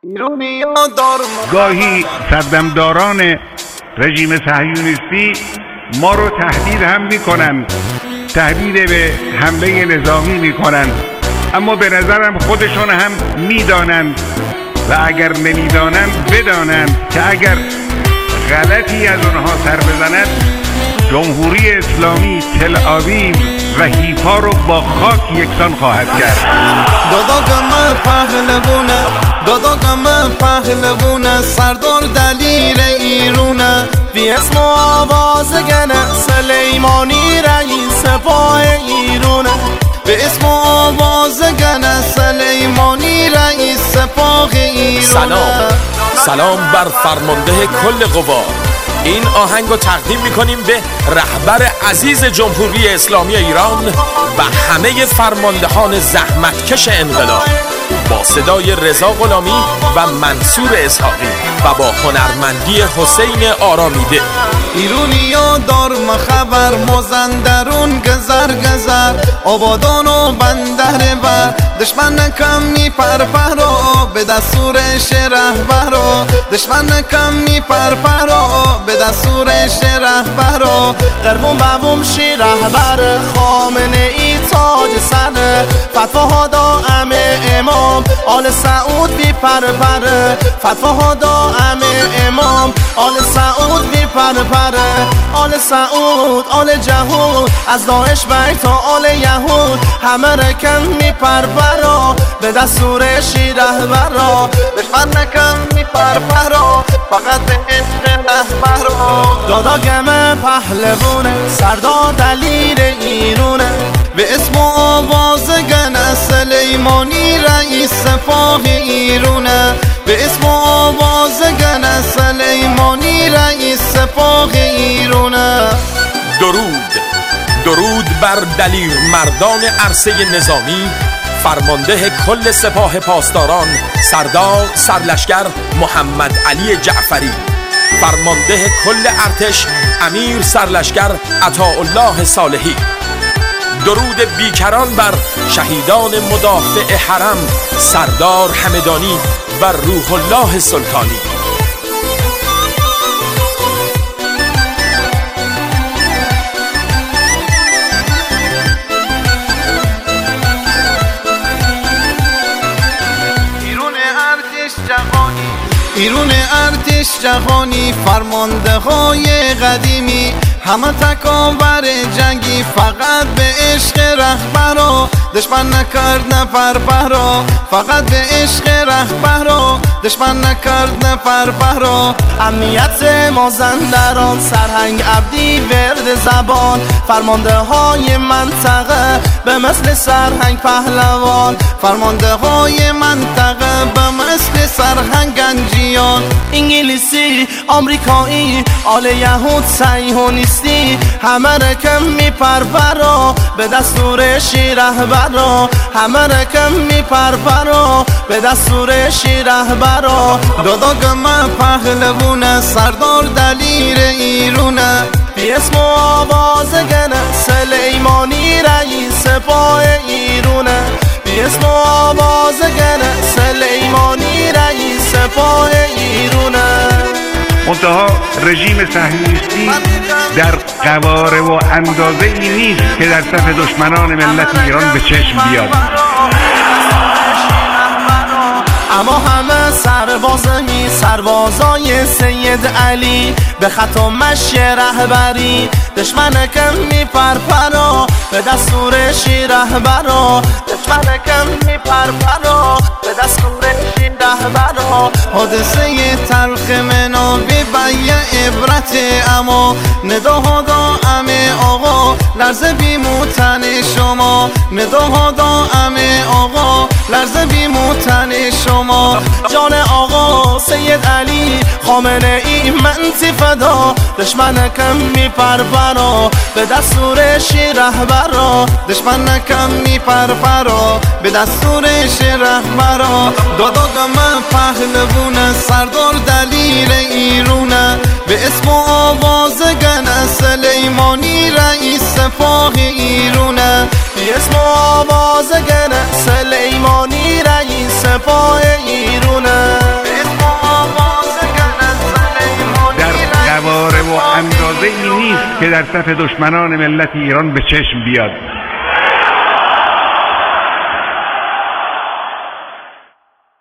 گاهی سردمداران رژیم صهیونیستی ما رو تهدید هم میکنن، تهدید به حمله نظامی میکنن، اما به نظرم خودشون هم میدانند و اگر نمیدانند بدانند که اگر غلطی از اونها سر بزنند جمهوری اسلامی تل آویو و حیفا رو با خاک یکسان خواهد کرد. داداغم پهلوونه سردار دلیر ایرونه بی اسم و آوازگنه سلیمانی رئیس سپاه ایرونه به اسم و آوازگنه سلیمانی رئیس سپاه ایرونه. سلام بر فرمانده کل قوا. این آهنگ رو تقدیم میکنیم به رهبر عزیز جمهوری اسلامی ایران و همه فرماندهان زحمتکش انقلاب با صدای رضا غلامی و منصور اسحاقی و با هنرمندی حسین آرامیده. ایرونیا دار خبر مازندرون گذر آبادان و بندر بر دشمن کم میپرپرا به دستور رهبرا دشمن کم میپرپرا به دستور رهبرا قربون بابوم شی رهبر خامنه ای تاج سر فتواها دائم امام آل سعود بی پرپره فتواها دائم امام آل سعود بی پرپره آل سعود آل جهود از داعش بی تا آل یهود همه رکن می پرپرا به دستور شی رهبرا دشمن نکن می پرپرا فقط به عشق رهبرا. داداغم پهلوونه سردار دلیر ایرونه به اسم و آوازگنه سلیمانی رئیس سپاه ایرونه به اسم و آوازگنه سلیمانی رئیس سپاه ایرونه. درود بر دلیر مردان عرصه نظامی، فرمانده کل سپاه پاسداران سردار سرلشکر محمد علی جعفری، فرمانده کل ارتش امیر سرلشکر عطاالله صالحی. درود بیکران بر شهیدان مدافع حرم سردار همدانی و روح الله سلطانی. ایرون ارتش جهانی فرمانده های قدیمی همه تکاور جنگی فقط به عشق رهبرا دشمن نکرد نپرپرا فقط به عشق رهبرا دشمن نکرد نپرپرا. امنیت مازندران سرهنگ عبدی ورد زبان فرمانده های منطقه به مثل سرهنگ پهلوان فرمانده های منطقه به مثل سرهنگ گنجیان انگلیسی آمریکایی آل یهود صهیونیستی همه رکم میپرپرا به دستور شی رهبرا همه رکم میپرپرا به دستور شی رهبرا. داداغم پهلوونه سردار دلیر ایرونه بی اسم و آوازگنه سلیمانی رئیس سپاه ایرونه بی اسم و آوازگنه سلیمانی رئیس سپاه ایرونه. منتها رژیم صهیونیستی در قواره و اندازه ای نیست که در صف دشمنان ملت ایران به چشم بیاد. اما همه سربازای سید علی به خط و مشی رهبری دشمن کم میپرپرا به دستور شی رهبرا دشمن کم میپرپرا به دستور شی رهبرا. حادثه تلخ منابی بیه عبرت اما نداها دائم آقا لرزه بیموتن شما نداها دائم آقا لرزه بیموتن شما. جان آقا سید علی خامنه ای منتی فدا دشمن کم میپرپرا به دستور شی رهبرا دشمن کم میپرپرا به دستور شی رهبرا. داداغم پهلوونه سردار دلیر ایرونه به اسم و آوازگنه سلیمانی رئیس سپاه ایرونه به اسم و آوازگنه سلیمانی رئیس سپاه ایرونه. ای نیست که در صف دشمنان ملت ایران به چشم بیاد.